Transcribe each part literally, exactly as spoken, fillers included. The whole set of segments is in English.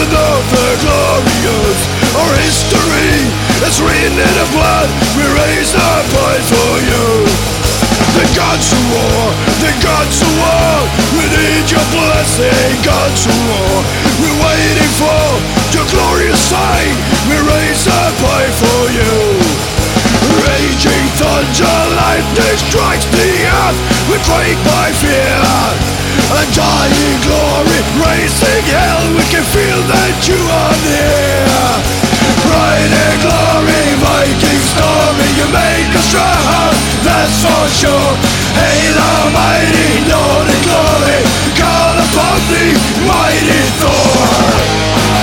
of the glorious. Our history is written in the blood. We raise our voice for you. The gods who war, the gods who war, we need your blessing, gods who war. We're waiting for your glorious sign. We raise our voice for you. Raging thunder, lightning strikes the earth. We quake by fear. Undying glory, raising hell. We can feel that you are near. Pride and glory, Viking story. You make us strong, that's for sure. Hail Almighty, Lord and glory. Call upon thee, mighty Thor.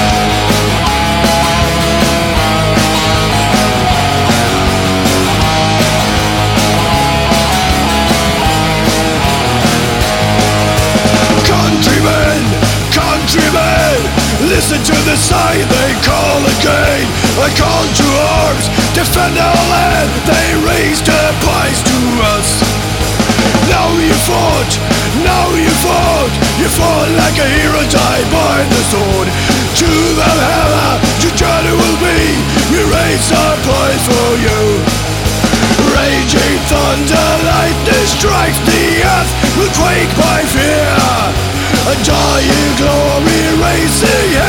Listen to the sign they call again. I call to arms, defend our land. They raised their price to us. Now you fought, now you fought. You fought like a hero, died by the sword. To the hammer, your journey will be. We raise our price for you. Raging thunder, lightning strikes the earth. Will quake by fear. A dying glory, raising